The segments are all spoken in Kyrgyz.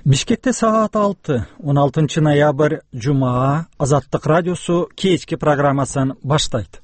Бишкекте саат 6, 16 ноябрь, Жума, Азаттык радиосу кечки программасын баштайт.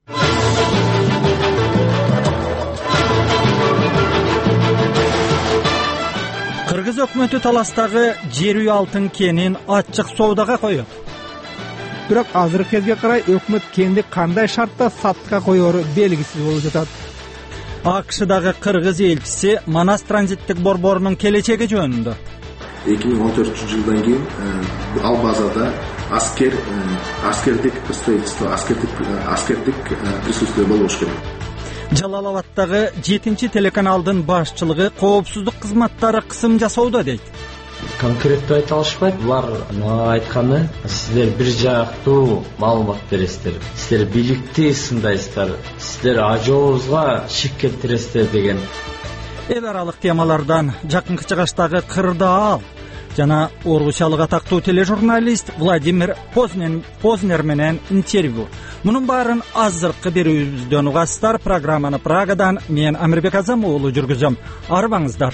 Кыргыз өкмөтү таластагы жер үй алтын кенин ачык соодага коет. Бирок азыркы кезге карай өкмөт кенди кандай шартта сатышка коеру белгисиз болуп жатат. АКШдагы кыргыз элчиси Манас транзиттик борборунун келечеги жөнүндө. 2014-жылдан кийин ал базада аскердик строительство, аскердик присутствие болуш керек. Жалал-Абадтагы 7 телеканалдын башчылыгы коопсуздук кызматтары кысым жасоодо дейт. Конкреттүү айта алышпайт. Булар айтканы, сиздер бир жактуу маалымат бересиздер. Сиздер бийликти сындайсыздар. Сиздер ажообузга шик келтиресиздер деген. Эл аралык темалардан жакынкы чыгаштагы Кырдаал жана Орусиялык атактуу тележурналист Владимир Познер менен интервью. Мунун баарын азыркы берүүбүздөн угасыздар. Программаны Прагадан мен Амирбек Азам уулу жүргүзөм. Арбаңыздар.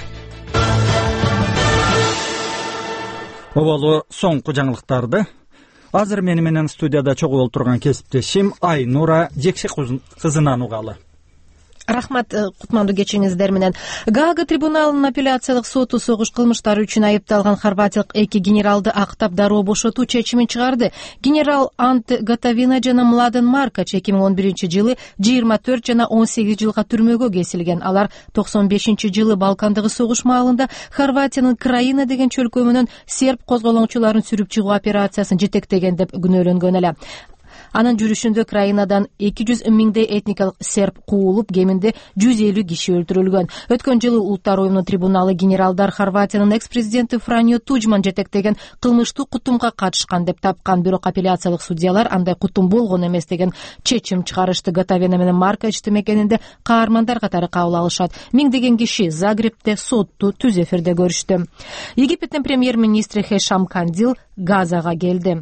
Оболу соңку жаңылыктарды азыр мени менен студияда чогуу олтурган кесиптешим Айнура Жекши кызынан угалы. Рахмат, кутмандуу кечиңиздер менен. Гаага трибуналынын апелляциялык соту согуш кылмыштары үчүн айыпталган хорватиялык 2 генералды актап дароо бошотуу чечимин чыгарды. Генерал Анте Готовина жана Младен Маркач 2011-жылы 24 жана 18 жылга түрмөгө кесилген. Алар 95-жылы Балкандагы согуш маалында Хорватиянын Краина деген чөлкөмүнөн серб козголоңчуларын сүрүп чыгуу операциясын жетектеген деп күнөөлөнгөн эле. Анын жүрүшүндө Краинадан 200 миңдей этникалык серб куулуп, кеминде 150 киши өлтүрүлгөн. Өткөн жылы Улуттар уюмунун трибуналу генералдар Хорватиянын экс-президенти Франьо Туджман жетектеген кылмыштуу кутумга катышкан деп тапкан, бирок апелляциялык судьялар андай кутум болгон эмес деген чечим чыгарышты. Готовина менен Маркачты мекенинде каармандар катары кабыл алышат. Миңдеген киши Загребте сотту түз эфирде көрүштү. Египеттин премьер-министри Хешам Кандил Газага келди.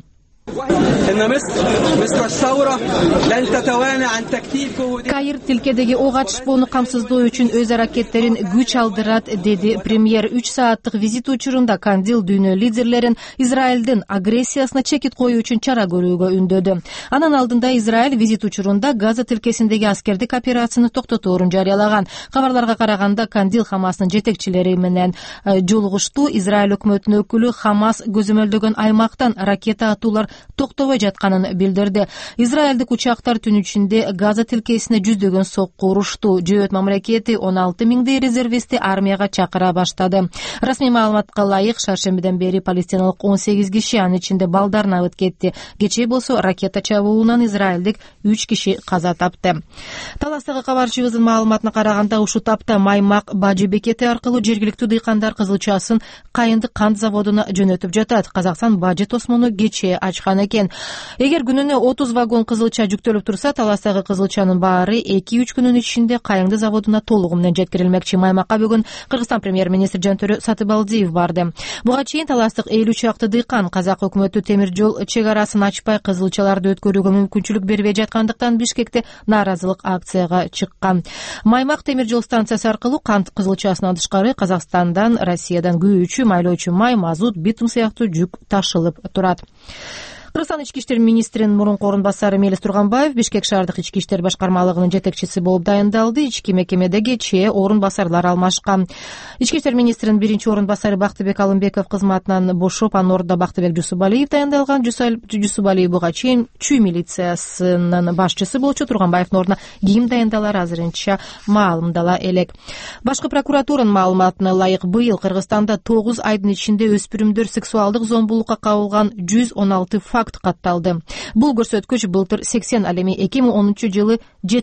Каир тилкедеги ок атышпоону камсыздоо үчүн өз аракеттерин күч алдырат, деди премьер. 3 сааттык визит учурунда Кандил дүйнө лидерлерин Израилдин агрессиясына чекит коюу үчүн чара көрүүгө үндөдү. Анын алдында Израиль визит учурунда Газа тилкесиндеги аскердик операцияны токтоторун жарыялаган. Кабарларга караганда Кандил Хамастын жетекчилери менен жолугушту. Израиль өкмөтүнүн өкүлү Хамас көзөмөлдөгөн аймактан ракета атуулар токтобой жатканын билдирди. Израилдик учактар түн ичинде Газа тилкесине жүздөгөн сокку урушту. Жөөт мамлекети 16 миңдей резервистти армияга чакыра баштады. Расмий маалыматка ылайык, шаршембиден бери палестиналык 18 киши, анын ичинде балдарын алып кетти. Кечээ болсо ракета чабуулунан израилдик 3 киши каза тапты. Таластагы кабарчыбыздын маалыматына караганда, ушул тапта Маймак бажы бекети аркылуу жергиликтүү дыйкандар кызылчасын Кайындык кант заводуна жөнөтүп жатат. Казакстан бажы тосмону кечээ ачкан экен. Эгер күнүнө 30 вагон кызылча жүктөлүп турса, таластагы кызылчанын баары 2-3 күнүн ичинде Кайыңды заводуна толугу менен жеткирилмекчи. Маймакка бүгүн Кыргызстан премьер-министри Жантөрө Сатыбалдиев барды. Буга чейин таластык 50 чакты дыйкан казак өкмөтү темир жол чек арасын ачпай кызылчаларды өткөрүүгө мүмкүнчүлүк бербей жаткандыктан Бишкекте нааразылык акцияга чыккан. Маймак темир жол станциясы аркылуу кант кызылчасынан тышкары Казакстандан, Россиядан күйүүчү, майлоочу май, мазут, битум сыяктуу жүк ташылып турат. Кыргызстан ички иштер министринин мурунку орун басары Мелис Турганбаев Бишкек шаардык ички иштер башкармалыгынын жетекчиси болуп дайындалды. Ички мекемеде кечээ орун басарлар алмашкан. Ички иштер министринин биринчи орун басары Бактыбек Алымбеков кызматынан бошоп, анын ордуна Бактыбек Жусубалиев дайындалган. Жусубалиев буга чейин Чүй милициясынын башчысы болчу. Турганбаевдин ордуна ким дайындалары азырынча маалымдала элек. Башкы прокуратуранын маалыматына ылайык, быйыл Кыргызстанда 9 айдын ичинде өспүрүмдөр сексуалдык зомбулукка кабылган 116 факт катталды. Бул көрсөткүч былтыр 80, ал эми 2010-жылы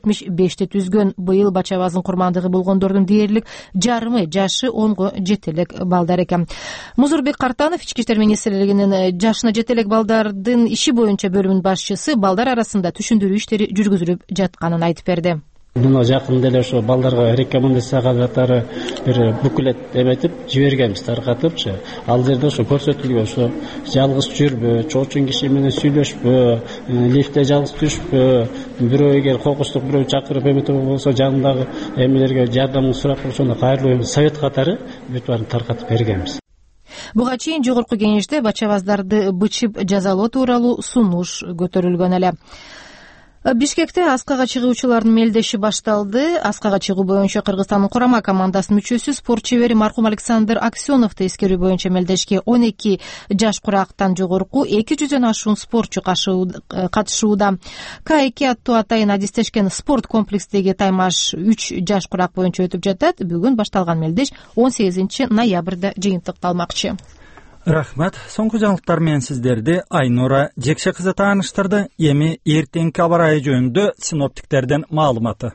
75ти түзгөн. Быйыл бачабаздын курмандыгы болгондордун дээрлик жарымы жашы 10го жете элек балдар экен. Музурбек Картанов ички иштер министрлигинин жашына жете элек балдардын иши боюнча бөлүмүнүн башчысы балдар арасында түшүндүрүү иштери жүргүзүлүп жатканын айтып берди. Мына жакында эле ошо балдарга рекомендация катары бир буклет эметип жибергенбиз, таркатыпчы. Ал жерде ошо көрсөтүлгөн, ошо жалгыз жүрбө, чоочун киши менен сүйлөшпө, лифтте жалгыз түшпө, бирөө эгер кокустук бирөө чакырып эметип болсо жанындагы эмелерге жардамын сурап болсо, кайрылуу совет катары бүт баарын таркатып бергенбиз. Буга чейин жогорку кеңеште бачабаздарды бычып жазалоо тууралуу сунуш көтөрүлгөн эле. Бишкекте аскага чыгуучулардын мелдеши башталды. Аскага чыгуу боюнча Кыргызстандын курама командасынын мүчөсү спорт чебери маркум Александр Аксеновду эскерүү боюнча мелдешке 12 жаш курактан жогорку 200дөн ашуун спортчу катышууда. К2 аттуу атайын адистешкен спорт комплексдеги таймаш 3 жаш курак боюнча өтүп жатат. Бүгүн башталган мелдеш 18 ноябрда жыйынтыкталмакчы. Рахмат. Соңку жаңылыктар менен сиздерди Айнура Жекше кызы тааныштырды. Эми эртеңки аба ырайы жөнүндө синоптиктерден маалыматы.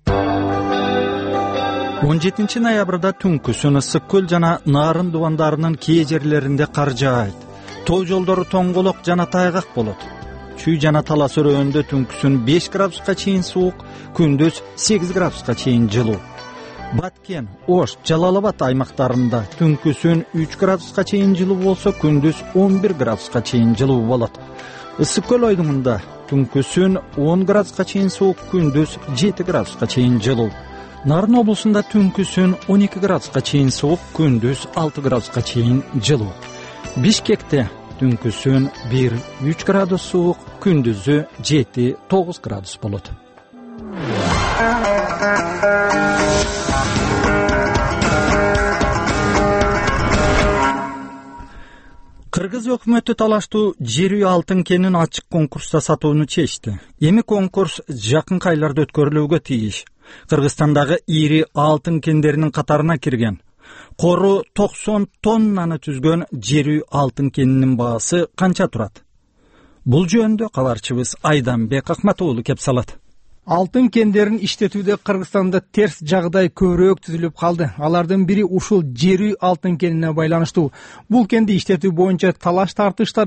17 ноябрда түнкүсүн ысык көл жана Нарын дубандарынын кээ жерлеринде кар жаайт. Тоо жолдору тоңголок жана тайгак болот. Чүй жана талас өрөөндө түнкүсүн 5 градуска чейин суук, күндүз 8 градуска чейин жылуу. Баткен, Ош, Жалал-Абад аймактарында түнкүсүн 3 градуска чейин жылуу болсо, күндүз 11 градуска чейин жылуу болот. Ысык көл ойдуңунда түнкүсүн 10 градуска чейин суук, күндүз 7 градуска чейин жылуу. Нарын облусунда түнкүсүн 12 градуска чейин суук, күндүз 6 градуска чейин жылуу. Бишкекте түнкүсүн 1-3 градус суук, күндүзү 7-9 градус болот. Кыргыз өкмөтү талаштуу жер үй алтын кенин ачык конкурста сатууну чечти. Эми конкурс жакынкы айларда өткөрүлүүгө тийиш. Кыргызстандагы ири алтын кендеринин катарына кирген. Кору 90 тоннаны түзгөн жер үй алтын кенинин баасы канча турат? Бул жөнүндө кабарчыбыз Айданбек Акматуулу кеп салат. Алтын кендерин иштетүүдө Кыргызстанда терс жагдай көбүрөөк түзүлүп калды. Алардын бири ушул жер үй алтын кенине байланыштуу. Бул кенди иштетүү боюнча талаш тартыштар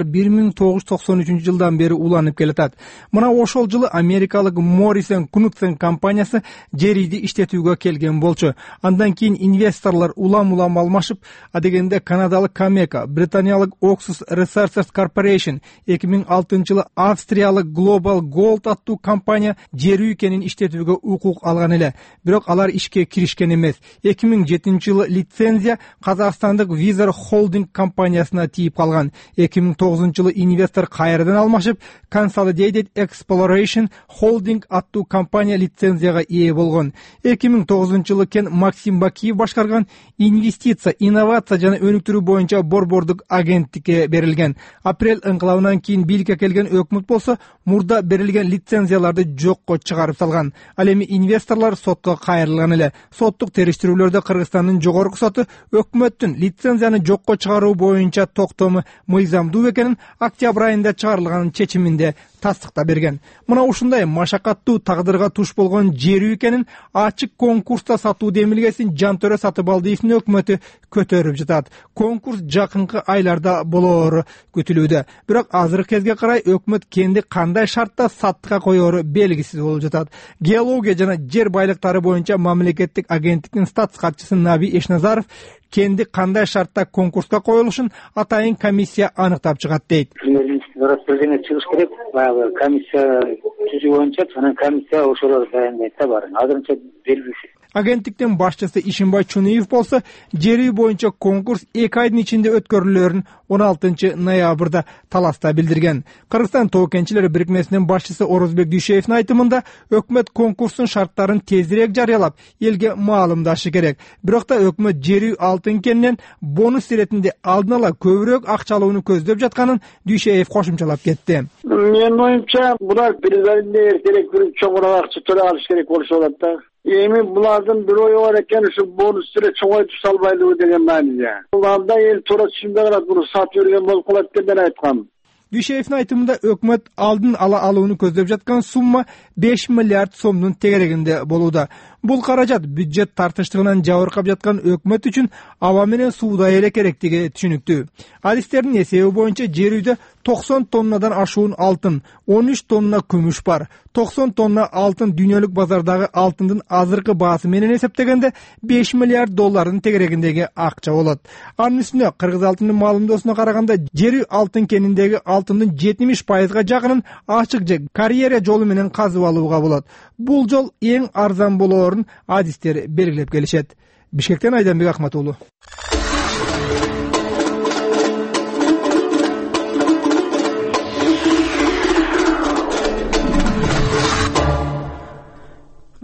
1993-жылдан бери уланып келатат. Мына ошол жылы америкалык Morrison Knudsen компаниясы жер үйдү иштетүүгө келген болчу. Андан кийин инвесторлор улам алмашып, адегенде канадалык Cameco, британиялык Oxus Research Corporation, 2006-жылы австриялык Global Gold аттуу компания жер кенин иштетүүгө укук алган эле. Бирок алар ишке киришкен эмес. 2007-жылы лицензия Казакстандык Wizard Holding компаниясына тийип калган. 2009-жылы инвестор кайрадан алмашып, Consolidated Exploration Holding аттуу компания лицензияга ээ болгон. 2009-жылы кен Максим Бакиев башкарган инвестиция, инновация жана өнүктүрүү боюнча борбордук агенттикке берилген. Апрель ыңкылабынан кийин бийликке келген өкмөт болсо, мурда берилген лицензияларды жокко чыгарып салган. Ал эми инвесторлор сотко кайрылган эле. Соттук териштирүүлөрдө Кыргызстандын жогорку соту өкмөттүн лицензияны жокко чыгаруу боюнча токтому мыйзамдуу экенин октябрь айында чыгарылган чечиминде тастыкта берген. Мына ушундай машакаттуу тагдырга туш болгон жер үй экенин ачык конкурста сатуу демилгесин Жантөрө Сатыбалдиевдин өкмөтү көтөрүп жатат. Конкурс жакынкы айларда болоору күтүлүүдө. Бирок азыркы кезге карай өкмөт кенди кандай шартта саттыкка коёру белгисиз болуп жатат. Геология жана жер байлыктары боюнча мамлекеттик агенттиктин статс катчысы Наби Эшназаров кенди кандай шартта конкурска коюлушун атайын комиссия аныктап чыгат дейт. Бирдене чыгыш керек, баягы комиссия түзүү боюнча анан комиссия ошолор дайындайт да баарын. Азырынча белгисиз. Агенттиктин башчысы Ишимбай Чуниев болсо, жер үй боюнча конкурс 2 айдын ичинде өткөрүлөрүн 16 ноябрда таласта билдирген. Кыргызстан тоо кенчилери бирикмесинин башчысы Орозбек Дүйшеевдин айтымында, өкмөт конкурстун шарттарын тезирээк жарыялап, элге маалымдашы керек. Бирок да өкмөт жер үй алтын кенинен бонус иретинде алдын ала көбүрөөк акча алууну көздөп жатканын Дүйшеев кошумчалап кетти. Менин оюмча, булар бир эртерээк бир чоңураак акча төлөп алыш керек болушу болот да. Эми булардын бир ою бар экен, ушу бонусту чоңойтуп салбайлыбы деген мааниде. Буларда эл туура түшүнбөй калат, буну сатып берген болуп калат деп айткам. Дүйшеевдин айтымында өкмөт алдын ала алууну көздөп жаткан сумма 5 миллиард сомдун тегерегинде болууда. Бул каражат бюджет тартыштыгынан жабыркап жаткан өкмөт үчүн аба менен суудай эле керектиги түшүнүктүү. Адистердин эсеби боюнча жер үйдө 90 тоннадан ашуун алтын, 13 тонна күмүш бар. 90 тонна алтын дүйнөлүк базардагы алтындын азыркы баасы менен эсептегенде 5 миллиард доллардын тегерегиндеги акча болот. Анын үстүнө Кыргыз алтынын маалымдоосуна караганда жер үй алтын кениндеги алтындын 70%га жакынын ачык же карьера жолу менен казып алууга болот. Бул жол эң арзан болоорун адистер белгилеп келишет. Бишкектен Айданбек Акматуулу.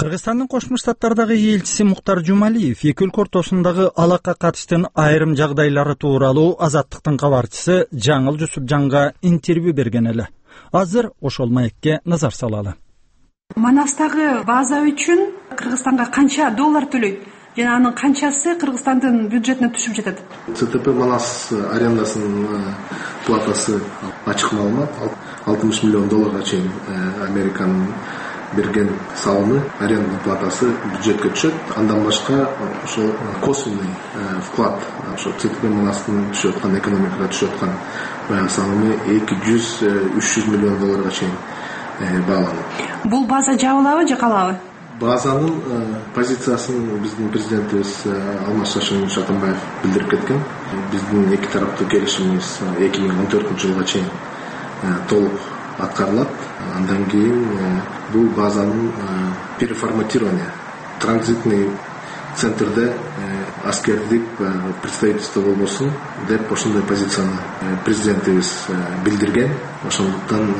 Кыргызстандын Кошмо Штаттардагы элчиси Муктар Жумалиев эки өлкө ортосундагы алакка катыштын айрым жагдайлары тууралуу Азаттыктын кабарчысы Жаңыл Жусупжанга интервью берген эле. Азыр ошол маекке назар салалы. Манастагы база үчүн Кыргызстанга канча доллар төлөйт? Жана анын канчасы Кыргызстандын бюджетине түшүп жатат? ЦТП Манас арендасынын платасы ачык маалымат, 60 миллион долларга чейин Американын берген салымы, аренда платасы бюджетке түшөт. Андан башка ошол косвенный вклад, ошо ЦТП Манастын түшүп аткан экономикага түшүп аткан баягы салымы 200-300 миллион долларга чейин бааланат. Бул база жабылабы же калабы? Базанын позициясын биздин президентибиз Алмаз Шашимович Атамбаев билдирип кеткен. Биздин эки тараптуу келишимибиз 2014-жылга чейин толук аткарылат. Андан кийин бул базанын переформатирование, транзитный центрде аскердик представительство болбосун деп ошондой позицияны президентибиз билдирген. Ошондуктан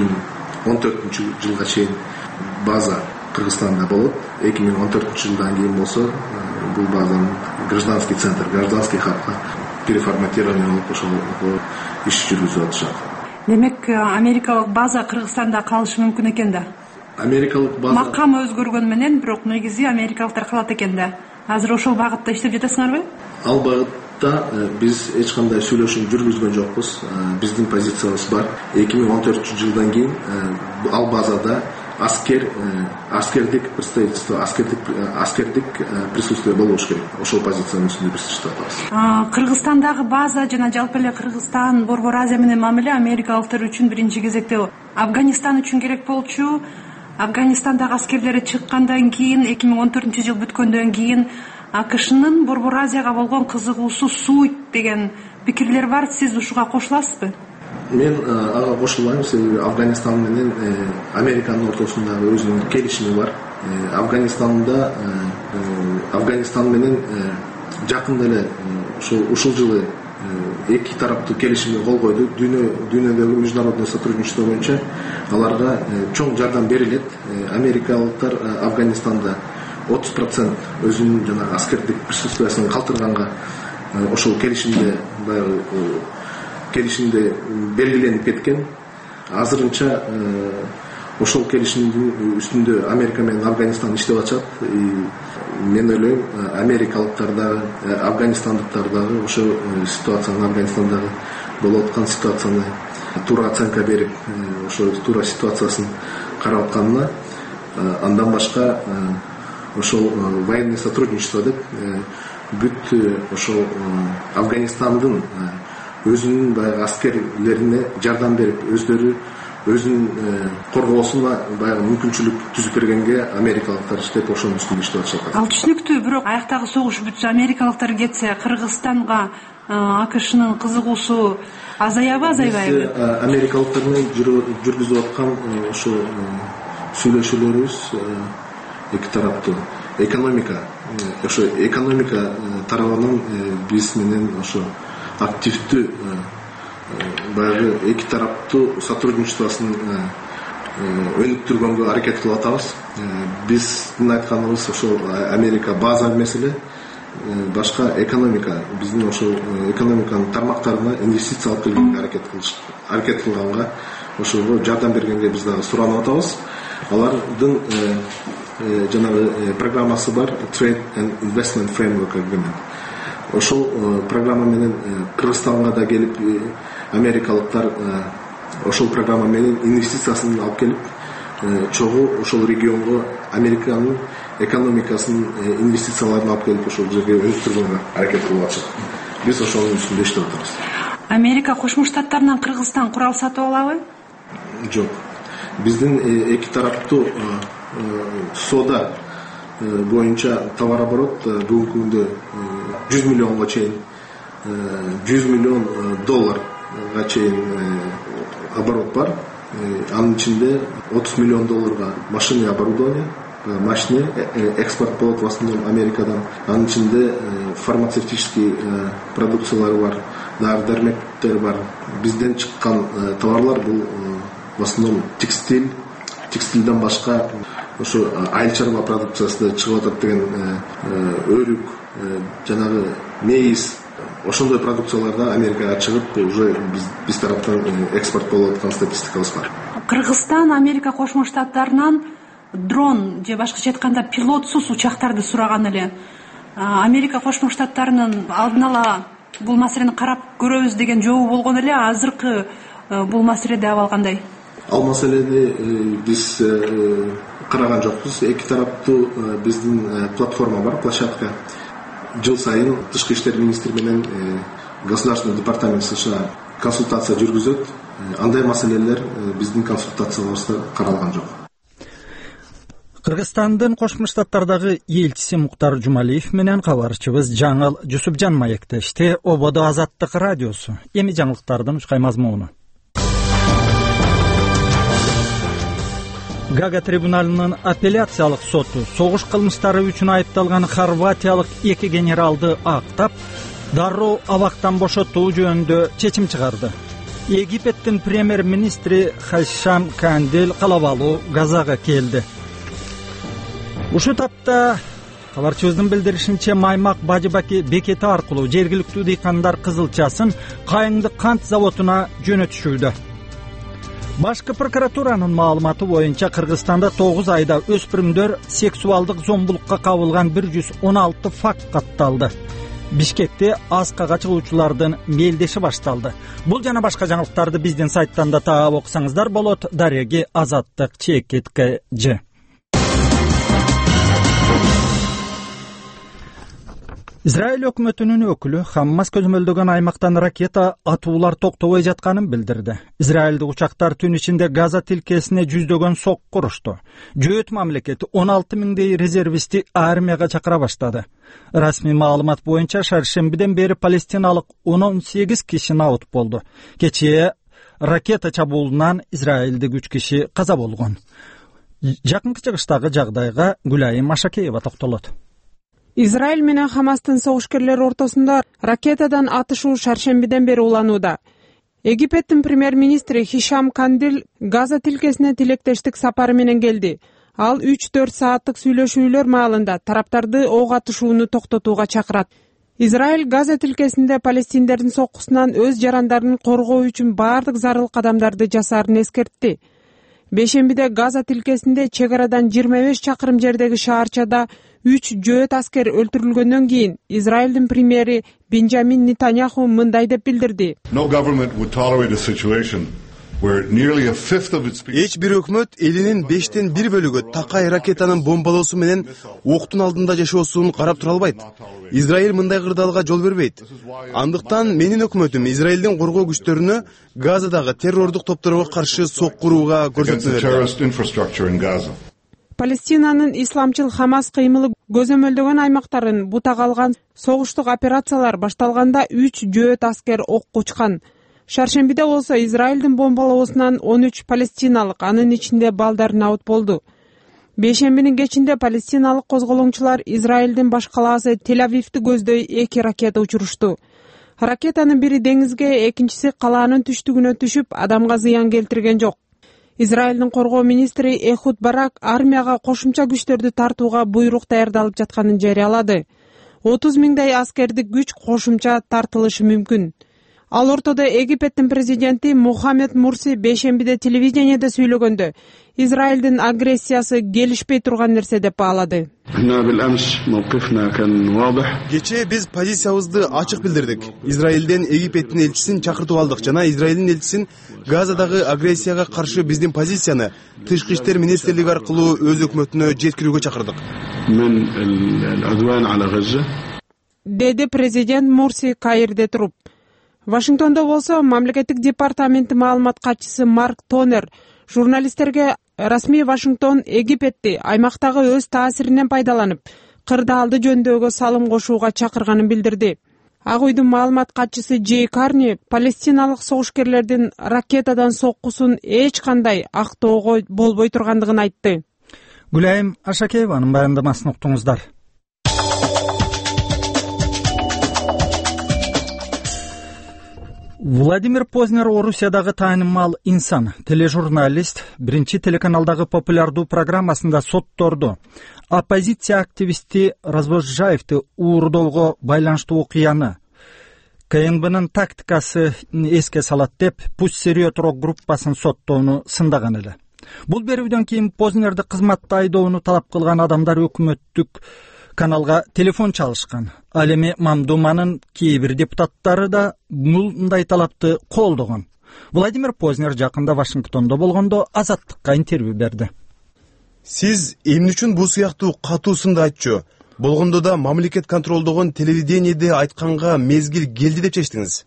2014-жылга чейин база Кыргызстанда болот. 2014-жылдан кийин болсо бул базанын гражданский центр, гражданский хабга переформатирование болуп ошол иш жүргүзүп атышат. Демек, америкалык база Кыргызстанда калышы мүмкүн экен да. Америкалык база макам өзгөргөн менен, бирок негизи америкалыктар калат экен да. Азыр ошол багытта иштеп жатасыңарбы? Ал багытта биз эч кандай сүйлөшүү жүргүзгөн жокпуз. Биздин позициябыз бар. 2014-жылдан кийин ал базада аскердик представительство, аскердик присутствие болуш керек. Ошол позициянын үстүндө биз иштеп атабыз. Кыргызстандагы база жана жалпы эле Кыргызстан, Борбор Азия менен мамиле америкалыктар үчүн биринчи кезекте Афганистан үчүн керек болчу. Афганистандагы аскерлери чыккандан кийин 2014-жыл бүткөндөн кийин АКШнын Борбор Азияга болгон кызыгуусу суйт деген пикирлер бар. Сиз ушуга кошуласызбы? Мен ага кошулбайм, себеби Афганистан менен Американын ортосундагы өзүнүн келишими бар. Афганистан менен жакында эле ушул жылы эки тараптуу келишимге кол койду. Дүйнөдөгү международный сотрудничество боюнча аларга чоң жардам берилет. Америкалыктар Афганистанда 30% өзүнүн жана аскердик присутствиясын калтырганга ошол келишимде белгиленип кеткен. Азырынча ошол келишимдин үстүндө Америка менен Афганистан иштеп атышат. Мен ойлойм, америкалыктар дагы, афганистандыктар дагы ошол ситуацияны, Афганистандагы болуп аткан ситуацияны туура оценка берип, ошол туура ситуациясын карап атканына, андан башка ошол военный сотрудничество деп бүт ошол Афганистандын өзүнүн баягы аскерлерине жардам берип, өзүнүн коргоосуна баягы мүмкүнчүлүк түзүп бергенге америкалыктар иштеп ошонун үстүндө иштеп атышат. Ал түшүнүктүү, бирок аяктагы согуш бүтсө, америкалыктар кетсе, Кыргызстанга АКШнын кызыгуусу азаябы, азайбайбы? Америкалыктар менен жүргүзүп аткан ошо сүйлөшүүлөрүбүз эки тараптуу. Ошо экономика тарабынан биз менен ошо активдүү баягы эки тараптуу сотрудничествосын өнүктүргөнгө аракет кылып атабыз. Биздин айтканыбыз ошол Америка база меселе, башка экономика, биздин ошол экономиканын тармактарына инвестиция алып келгенге аракет кылганга, ошого жардам бергенге биз дагы суранып атабыз. Алардын жанагы программасы бар, Trade and Investment Framework Agreement. Ошол программа менен Кыргызстанга да келип, америкалыктар ошол программа менен инвестициясын алып келип, чогуу ошол регионго Американын экономикасын, инвестицияларын алып келип, ошол жерге өнүктүргөнгө аракет кылып атышат. Биз ошонун үстүндө иштеп атабыз. Америка Кошмо Штаттарынан Кыргызстан курал сатып алабы? Жок. Биздин эки тараптуу соода боюнча товарооборот бүгүнкү күндө 100 миллионго чейин, 100 миллион долларга чейин оборот бар. Анын ичинде 30 миллион долларга машина оборудование, машина экспорт болот в основном Америкадан. Анын ичинде фармацевтический продукциялар бар, дары-дармектер бар. Бизден чыккан товарлар бул в основном текстилден башка ошо айыл чарба продукциясы чыгып атат деген өрүк, жанагы мейиз, ошондой продукцияларда Америкага чыгып уже биз тараптан экспорт болуп аткан статистикабыз бар. Кыргызстан Америка Кошмо Штаттарынан дрон же башкача айтканда пилотсуз учактарды сураган эле. Америка Кошмо Штаттарынын алдын ала бул маселени карап көрөбүз деген жообу болгон эле. Азыркы бул маселеде абал кандай? Ал маселени биз караган жокпуз. Эки тараптуу биздин платформа бар, площадка. Жыл сайын Тышкы иштер министри менен Государственный департамент США консультация жүргүзөт. Андай маселелер биздин консультацияларыбызда каралган жок. Кыргызстандын Кошмо Штаттардагы элчиси Муктар Жумалиев менен кабарчыбыз Жаңыл Жусупжан маектешти. Ободо Азаттык радиосу. Эми жаңылыктардын ушкай мазмуну. Гага трибуналынын апелляциялык соту согуш кылмыштары үчүн айыпталган хорватиялык 2 генералды актап, дароо абактан бошотуу жөнүндө чечим чыгарды. Египеттин премьер-министри Хишам Кандил калабалуу Газага келди. Ушул тапта кабарчыбыздын билдиришинче Маймак Бажыбаки бекети аркылуу жергиликтүү дыйкандар кызылчасын Кайыңды кант заводуна жөнөтүшүүдө. Башкы прокуратуранын маалыматы боюнча Кыргызстанда 9 айда өспүрүмдөр сексуалдык зомбулукка кабылган 116 факт катталды. Бишкекте аскага чыгуучулардын мелдеши башталды. Бул жана башка жаңылыктарды биздин сайттан да таап окусаңыздар болот. Дареги Азаттык ЧКТЖ. Израиль өкмөтүнүн өкүлү Хаммас көзөмөлдөгөн аймактан ракета атуулар токтобой жатканын билдирди. Израилдик учактар түн ичинде Газа тилкесине жүздөгөн сокку урушту. Жөөт мамлекети 16 миңдей резервистти армияга чакыра баштады. Расмий маалымат боюнча шаршембиден бери палестиналык 18 киши наут болду. Кечээ ракета чабуулунан израилдик 3 киши каза болгон. Жакынкы чыгыштагы жагдайга Гүлайым Ашакеева токтолот. Израиль менен Хамастын согушкерлери ортосунда ракетадан атышуу шаршембиден бери уланууда. Египеттин премьер-министри Хишам Кандил Газа тилкесине тилектештик сапары менен келди. Ал 3-4 сааттык сүйлөшүүлөр маалында тараптарды ок атышууну токтотууга чакырат. Израиль Газа тилкесинде палестиндердин соккусунан өз жарандарын коргоо үчүн баардык зарыл кадамдарды жасаарын эскертти. Бешембиде Газа тилкесинде чек арадан 25 чакырым жердеги шаарчада 3 жөөт аскер өлтүрүлгөндөн кийин Израилдин премьери Бенджамин Нетаньяху мындай деп билдирди. Эч бир өкмөт элинин 5тен 1 бөлүгү такай ракетанын бомбалоосу менен октун алдында жашоосун карап тура албайт. Израиль мындай кырдаалга жол бербейт. Андыктан менин өкмөтүм Израилдин коргоо күчтөрүнө Газадагы террордук топторго каршы соккурууга көрсөтмө берди. Палестинанын исламчыл Хамас кыймылы көзөмөлдөгөн аймактарын бутага алган согуштук операциялар башталганда 3 жөөт аскер окко учкан. Шаршембиде болсо Израилдин бомбалоосунан 13 палестиналык, анын ичинде балдар наут болду. Бейшембинин кечинде палестиналык козголоңчулар Израилдин баш калаасы Тель-Авивди көздөй 2 ракета учурушту. Ракетанын бири деңизге, экинчиси калаанын түштүгүнө түшүп, адамга зыян келтирген жок. Израилдин коргоо министри Эхуд Барак армияга кошумча күчтөрдү тартууга буйрук даярдалып жатканын жарыялады. 30 миңдей аскердик күч кошумча тартылышы мүмкүн. Ал ортодо Египеттин президенти Мухаммед Мурси бейшембиде телевидениеде сүйлөгөндө Израилдин агрессиясы келишпей турган нерсе деп баалады. Кечээ биз позициябызды ачык билдирдик. Израилден Египеттин элчисин чакыртып алдык жана Израилдин элчисин Газадагы агрессияга каршы биздин позицияны Тышкы иштер министрлиги аркылуу өз өкмөтүнө жеткирүүгө чакырдык. Деди президент Мурси Каирде туруп. Вашингтондо болсо мамлекеттик департаменти маалымат катчысы Марк Тонер журналисттерге расмий Вашингтон Египетти аймактагы өз таасиринен пайдаланып, кырдаалды жөндөөгө салым кошууга чакырганын билдирди. Ак үйдүн маалымат катчысы Джей Карни палестиналык согушкерлердин ракетадан соккусун эч кандай актоого болбой тургандыгын айтты. Гүлайым Ашакееванын баяндамасын уктуңуздар. Владимир Познер Орусиядагы таанымал инсан, тележурналист, биринчи телеканалдагы популярдуу программасында сотторду. Оппозиция активисти Развозжаевди уурдоого байланыштуу окуяны КНБнын тактикасы эске салат деп Пусть Серьет рок группасын соттоону сындаган эле. Бул берүүдөн кийин Познерди кызматта айдоону талап кылган адамдар өкмөттүк каналга телефон чалышкан. Ал эми Мамдуманын кээ бир депутаттары да мындай талапты колдогон. Владимир Познер жакында Вашингтондо болгондо Азаттыкка интервью берди. Сиз эмне үчүн бул сыяктуу катуу сынды айтчу? Болгондо да мамлекет контролдогон телевидениеде айтканга мезгил келди деп чечтиңиз.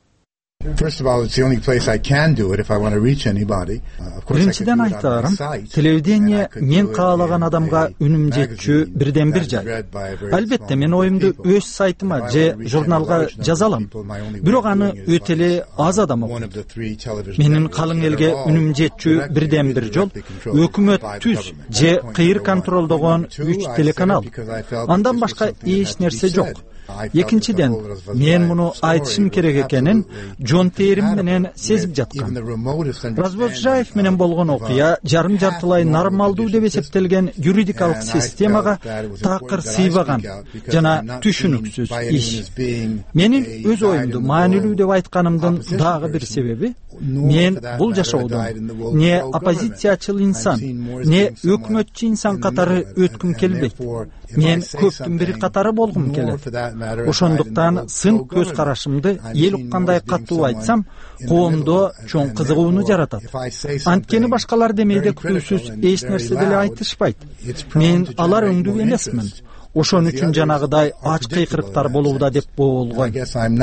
Биринчиден айтарым, телевидение мен каалаган адамга үнүм жетчү бирден бир жай. Албетте мен оюмду өз сайтыма же журналга жаза алам. Бирок аны өтө эле аз адам окуйт. Менин калың элге үнүм жетчү бирден бир жол өкмөт түз же кыйыр контролдогон 3 телеканал. Андан башка эч нерсе жок. Экинчиден, мен муну айтышым керек экенин жон терим менен сезип жаткам. Развозжаев менен болгон окуя жарым жартылай нормалдуу деп эсептелген юридикалык системага такыр сыйбаган жана түшүнүксүз иш. Менин өз оюмду маанилүү деп айтканымдын дагы бир себеби, мен бул жашоодон не оппозициячыл инсан, не өкмөтчү инсан катары өткүм келбейт. Мен көптүн бири катары болгум келет. Ошондуктан сын көз карашымды эл уккандай катуу айтсам, коомдо чоң кызыгууну жаратат. Анткени башкалар демейде күтүүсүз эч нерсе деле айтышпайт. Мен алар өңдүү эмесмин. Ошон үчүн жанагыдай ач кыйкырыктар болууда деп болгойм.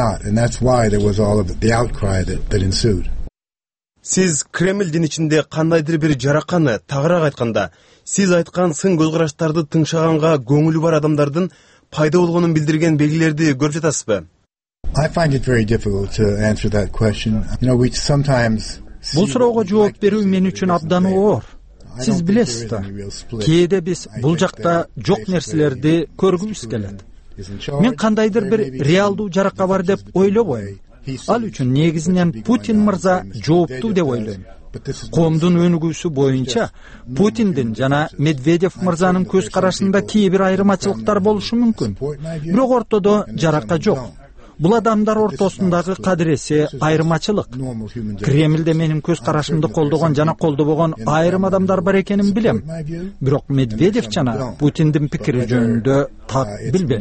Сиз Кремлдин ичинде кандайдыр бир жараканы, тагыраак айтканда, сиз айткан сын көз караштарды тыңшаганга көңүлү бар адамдардын пайда болгонун билдирген белгилерди көрүп жатасызбы? Бул суроого жооп берүү мен үчүн абдан оор. Сиз билесиз да, кээде биз бул жакта жок нерселерди көргүбүз келет. Мен кандайдыр бир реалдуу жарака бар деп ойлобойм. Ал үчүн негизинен Путин мырза жооптуу деп ойлойм. Коомдун өнүгүүсү боюнча Путиндин жана Медведев мырзанын көз карашында кээ бир айырмачылыктар болушу мүмкүн. Бирок ортодо жарака жок. Бул адамдар ортосундагы кадыресе айырмачылык. Кремлде менин көз карашымды колдогон жана колдобогон айрым адамдар бар экенин билем. Бирок Медведев жана Путиндин пикири жөнүндө так билбейм.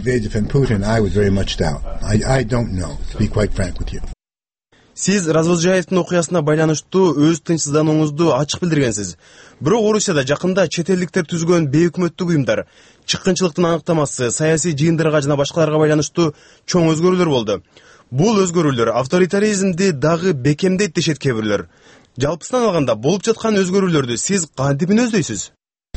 Сиз Развозжаевдин окуясына байланыштуу өз тынчсызданууңузду ачык билдиргенсиз. Бирок Орусияда жакында чет элдиктер түзгөн бейөкмөттүк уюмдар чыккынчылыктын аныктамасы, саясий жыйындарга жана башкаларга байланыштуу чоң өзгөрүүлөр болду. Бул өзгөрүүлөр авторитаризмди дагы бекемдейт дешет кээ бирлер. Жалпысынан алганда болуп жаткан өзгөрүүлөрдү сиз кантип мүнөздөйсүз?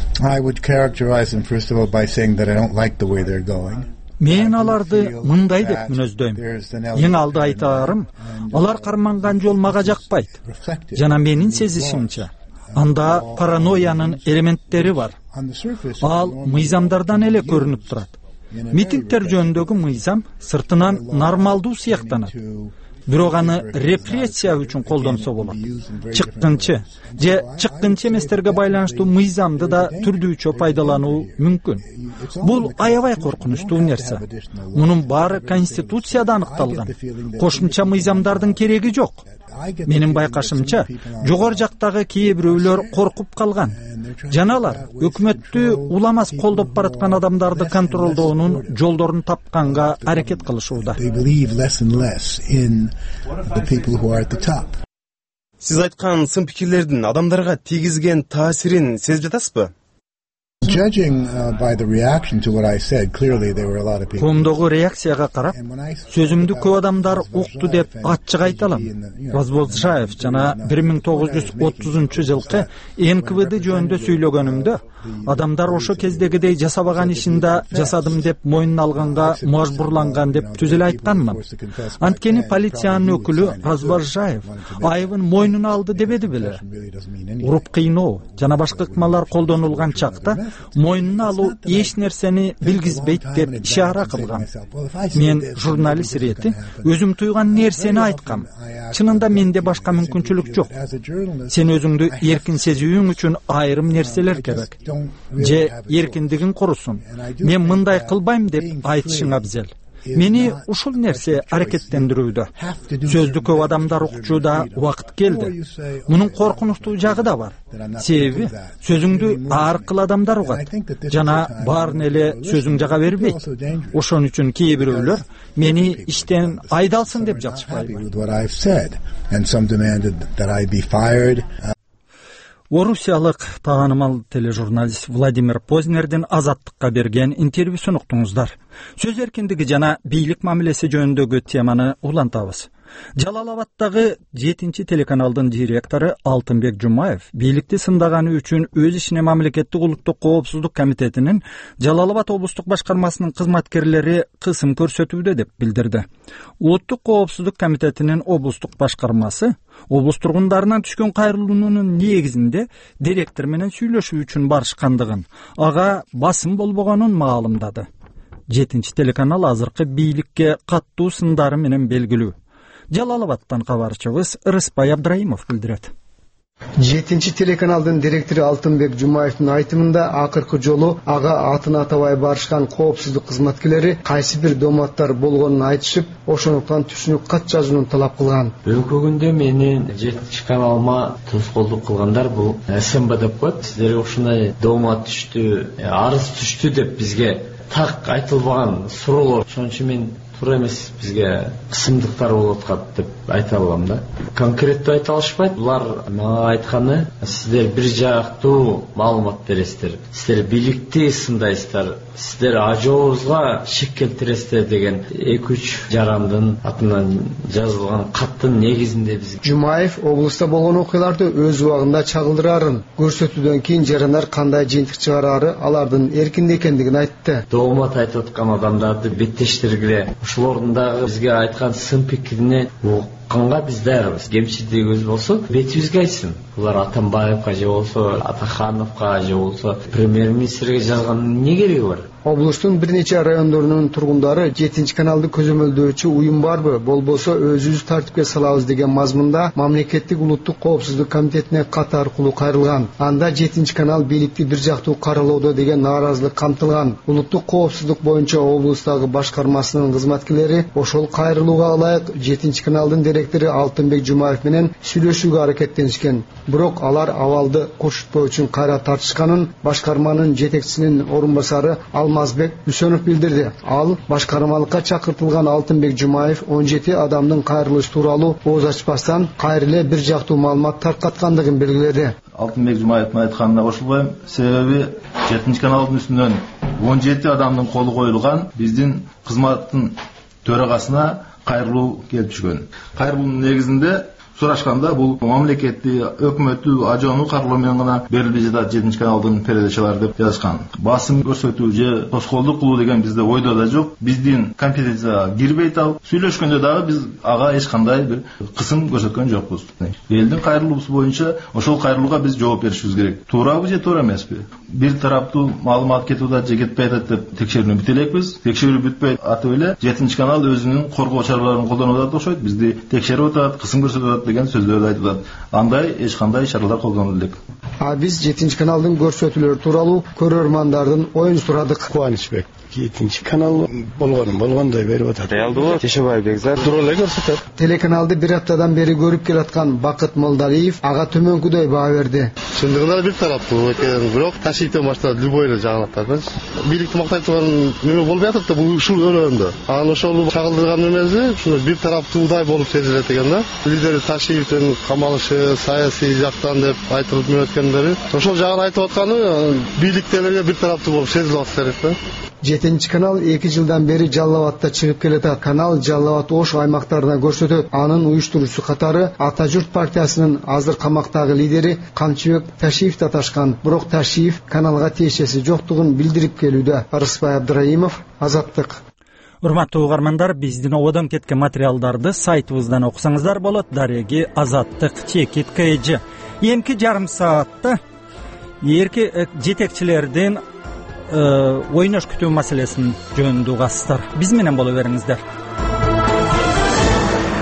Мен аларды мындай деп мүнөздөйм. Эң алды айтарым, алар карманган жол мага жакпайт. Жана менин сезишимче, анда паранойянын элементтери бар. Ал мыйзамдардан эле көрүнүп турат. Митингдер жөнүндөгү мыйзам сыртынан нормалдуу сыяктанат. Бирок аны репрессия үчүн колдонсо болот. Чыккынчы же чыккынчы эместерге байланыштуу мыйзамды да түрдүүчө пайдалануу мүмкүн. Бул аябай коркунучтуу нерсе. Мунун баары Конституцияда аныкталган. Кошумча мыйзамдардын кереги жок. Менин байкашымча, жогору жактагы кээ бирөөлөр коркуп калган. Жаналар өкмөттү уламас колдоп бараткан адамдарды контролдоонун жолдорун тапканга аракет кылышууда. Сиз айткан сын пикирлердин адамдарга тийгизген таасирин сезип жатасызбы? Коомдогу реакцияга карап, сөзүмдү көп адамдар укту деп ачык айта алам. Развозжаев жана 1930 жылкы НКВД жөнүндө сүйлөгөнүмдө Адамдар ошо кездегидей жасабаган ишин да жасадым деп мойнуна алганга мажбурланган деп түз эле айтканмын. Анткени полициянын өкүлү Азбаржаев айыбын мойнуна алды дебеди беле. Уруп кыйноо жана башка ыкмалар колдонулган чакта мойнуна алуу эч нерсени билгизбейт деп ишара кылган. Мен журналист ирети өзүм туйган нерсени айткам. Чынында менде башка мүмкүнчүлүк жок. Сен өзүңдү эркин сезүүң үчүн айрым нерселер керек. Же эркиндигин корусун. Мен мындай кылбайм деп айтышың абзел. Мени ушул нерсе аракеттендирүүдө. Сөздү көп адамдар укчууда убакыт келди. Мунун коркунучтуу жагы да бар. Себеби сөзүңдү ар кыл адамдар угат жана баарын эле сөзүң жага бербейт. Ошон үчүн кээ бирөөлөр мени иштен айдалсын деп жатышпайбы. Орусиялык таанымал тележурналист Владимир Познердин Азаттыкка берген интервьюсун уктуңуздар. Сөз эркиндиги жана бийлик мамилеси жөнүндөгү теманы улантабыз. Жалалабадтагы 7-чи телеканалдын директору Алтынбек Жумаев бийликти сындаганы үчүн өз ишине мамлекеттик улуттук коопсуздук комитетинин Жалалабад облустук башкармасынын кызматкерлери кысым көрсөтүүдө деп билдирди. Улуттук коопсуздук комитетинин облустук башкармасы облус тургундарынан түшкөн кайрылуунун негизинде директор менен сүйлөшүү үчүн барышкандыгын, ага басым болбогонун маалымдады. 7-чи телеканал азыркы бийликке каттуу сындары менен белгилүү. Жалалабадтан кабарчыбыз Рыспай Абдраимов билдирет. 7-чи телеканалдын директору Алтынбек Жумаевдин айтымында акыркы жолу ага атын атабай барышкан коопсуздук кызматкерлери кайсы бир доматтар болгонун айтышып, ошондуктан түшүнүк кат жазууну талап кылган. Бүгүнгү менин 7-чи каналыма тоскоолдук кылгандар бул СМБ деп коет. Сиздерге ушундай домат түштү, арыз түштү деп бизге так айтылбаган суроолор. Ошон үчүн мен туура эмес, бизге кысымдыктар болуп аткат деп айта алам да. Конкреттүү айта алышпайт. Булар мага айтканы, сиздер бир жактуу маалымат бересиздер. Сиздер бийликти сындайсыздар. Сиздер ажообузга шик келтиресиздер деген 2-3 жарандын атынан жазылган каттын негизинде биз. Жумаев облуста болгон окуяларды өз убагында чагылдырарын, көрсөтүүдөн кийин жарандар кандай жыйынтык чыгарары алардын эркинде экендигин айтты. Доомат айтып аткан адамдарды беттештиргиле. Ушул ордундагы бизге айткан сын пикирине укканга биз даярбыз. Кемчилдигибиз болсо бетибизге айтсын. Булар Атамбаевка же болсо Атахановка же болсо премьер-министрге жазган эмне кереги бар? Облустун бир нече райондорунун тургундары 7-чи каналды көзөмөлдөөчү уюм барбы, болбосо өзүбүз тартипке салабыз деген мазмунда мамлекеттик улуттук коопсуздук комитетине кат аркылуу кайрылган. Анда 7-чи канал бийликти бир жактуу каралоодо деген нааразылык камтылган. Улуттук коопсуздук боюнча облустагы башкармасынын кызматкерлери ошол кайрылууга ылайык 7-чи каналдын директору Алтынбек Жумаев менен сүйлөшүүгө аракеттенишкен. Бирок алар абалды курчутпоо үчүн кайра тартышканын башкарманын жетекчисинин орун басары Алмазбек Үсөнов билдирди. Ал башкармалыкка чакыртылган Алтынбек Жумаев 17 адамдын кайрылыш тууралуу ооз ачпастан кайра эле бир жактуу маалымат таркаткандыгын белгиледи. Алтынбек Жумаевдин айтканына кошулбайм. Себеби 7-чи каналдын үстүнөн 17 адамдын колу коюлган биздин кызматтын төрагасына кайрылуу келип түшкөн. Кайрылуунун негизинде сурашканда бул мамлекеттик өкмөттү ажоонун кайрылуу менен гана берилип жатат 7-чи каналдын передачалары деп жазышкан. Басым көрсөтүү же тоскоолдук кылуу деген бизде ойдо да жок. Биздин компетенцияга кирбейт ал. Сүйлөшкөндө дагы биз ага эч кандай бир кысым көрсөткөн жокпуз. Элдин кайрылуусу боюнча ошол кайрылууга биз жооп беришибиз керек. Туурабы же туура эмеспи? Бир тараптуу маалымат кетип атат же кетпей атат деп текшерүүнү бүтө элекпиз. Текшерүү бүтпөй атып эле 7-чи канал өзүнүн коргоо чараларын колдонуп атат окшойт. Бизди текшерип атат, кысым көрсөтүп атат деген сөздөрдү айтып атат. Андай эч кандай чаралар колдонула элек. Биз 7-чи каналдын көрсөтүүлөрү тууралуу көрөрмандардын оюн сурадык. Кубанычбек 7-чи канал болгондой берип атат. Реалдуу Тешебай Бекзат туура эле көрсөтөт. Телеканалды бир аптадан бери көрүп келаткан Бакыт Молдалиев ага төмөнкүдөй баа берди. Чындыгында бир тараптуу экен, бирок ташиптен баштап любой эле жагынаттардан бийликти мактай турган неме болуп атат да бул ушул өрөөндө. Анан ошол чагылдырган эмеси ушул бир тараптуудай болуп сезилет экен да. Лидери Ташиевдин камалышы саясий жактан деп айтылып өткөндөрү ошол жагын айтып атканы бийликтен эле бир тараптуу болуп сезилип атат да. 7 канал 2 жылдан бери Жалал Абадта чыгып келатат. Канал Жалал Абад Ош аймактарына көрсөтөт. Анын уюштуруучу катары Ата журт партиясынын азыр камактагы лидери Камчыбек Ташиев таташкан. Бирок Ташиев каналга тиешеси жоктугун билдирип келүүдө. Арыспай Абдраимов, Азаттык. Урматтуу угармандар, биздин ободон кеткен материалдарды сайтыбыздан окусаңыздар болот. Дареги Азаттык чекит КЖ. Эмки жарым саатта эрки жетекчилердин ойнош күтүү маселесин жөнүндө угасыздар. Биз менен боло бериңиздер.